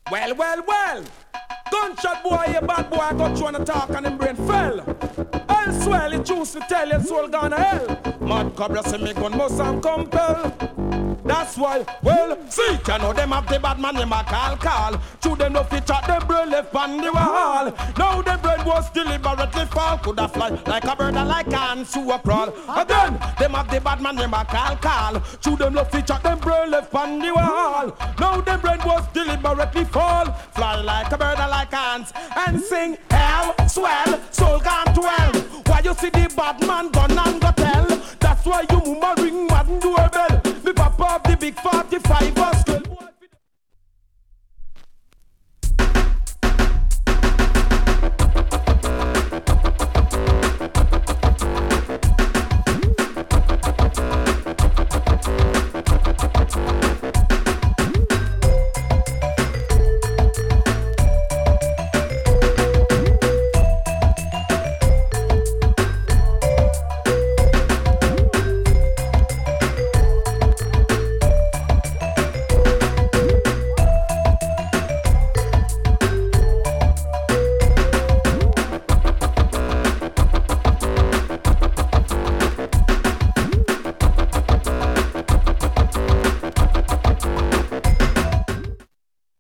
Well, well, well. Gunshot boy, you bad boy, I got you on the talk and him brain fell. Elsewhere, he choose to tell your soul gone to hell. Mad cobra say me gun must and compel. That's why, well, see, you know them have the bad man, them a call. To them no fit chat, them brain left on the wall. Now them brain was deliberately fall. Coulda fly like a bird and like ants to a crawl. Again, them have the bad man, them a call. To them no fit chat, them brain left on the wall. Now them brain was deliberately fall. Fly like a bird and like ants. And sing, hell, swell, soul gone to hell. Why you see the bad man gun and go tell? That's why you mama ring madden doorbell. Me papa of the big 45 was